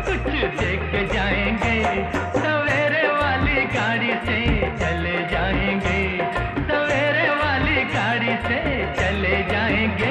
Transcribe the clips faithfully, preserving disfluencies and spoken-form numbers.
कुछ देख के जाएंगे, सवेरे वाली गाड़ी से चले जाएंगे, सवेरे वाली गाड़ी से चले जाएंगे।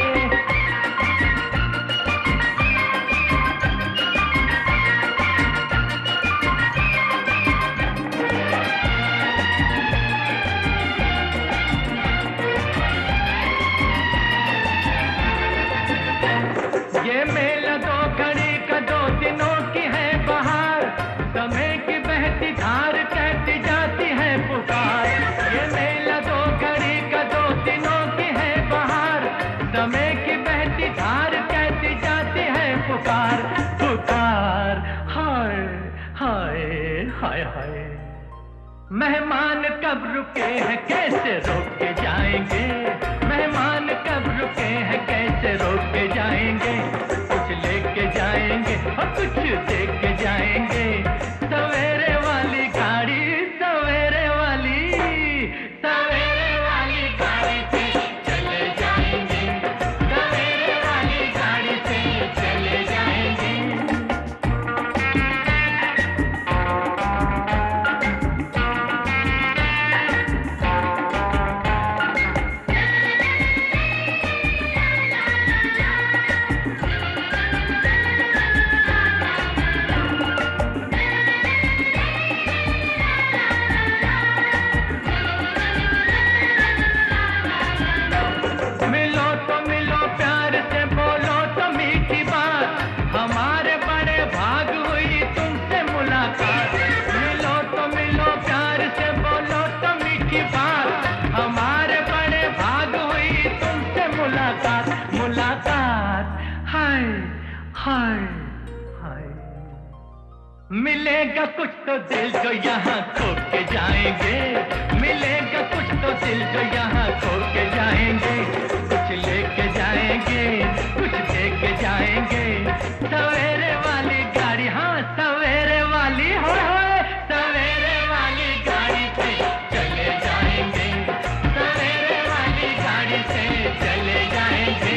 ये मेला दो घड़ी का दो दिनों की है बहार, समय की बहती धार कहती जाती है पुकार। ये मेला दो घड़ी का दो दिनों की है बहार, समय की बहती धार कहती जाती है पुकार पुकार। हाय हाय हाय हाय, मेहमान कब रुके हैं कैसे रोक के जाएंगे, मेहमान कब रुके हैं कैसे रोक के जाएंगे, कुछ लेके जाएंगे और कुछ देख के जाएंगे, सवेरे वाली गाड़ी सवेरे वाली सवेरे वाली गाड़ी से चले जाएंगे, सवेरे वाली गाड़ी से चले जाएंगे। मिलो तो मिलो प्यार से, बोलो तो मीठी बात, हमारे बड़े भाग हुई तुमसे मुलाकात। मिलो तो मिलो प्यार से, बोलो तो मीठी बात, हमारे बड़े भाग हुई तुमसे मुलाकात मुलाकात। हाय हाय हाय, मिलेगा कुछ तो दिल जो यहाँ खो के जाएंगे, मिलेगा कुछ तो दिल जो यहाँ खो के जाएंगे, कुछ लेके जाएंगे कुछ देके जाएंगे, सवेरे वाली गाड़ी हाँ सवेरे वाली हो सवेरे वाली गाड़ी से चले जाएंगे, सवेरे वाली गाड़ी से चले जाएंगे।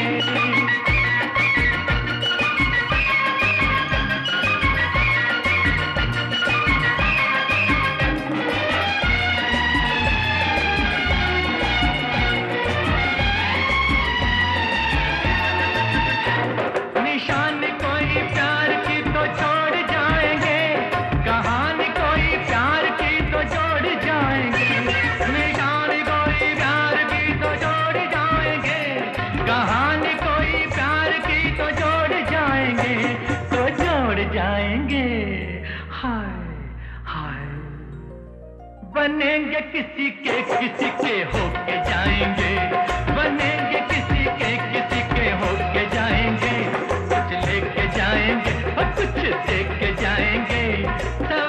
निशानी कोई प्यार की तो छोड़ जाएंगे, कहानी कोई प्यार की तो जोड़ जाएंगे, निशानी कोई प्यार की तो जोड़ जाएंगे, कहानी कोई प्यार की तो जोड़ जाएंगे तो जोड़ जाएंगे। हाय हाय, बनेंगे किसी के किसी के होके जाएंगे, बनेंगे किसी के किसी के होके जाएंगे, कुछ लेके जाएंगे और कुछ देख के जाएंगे।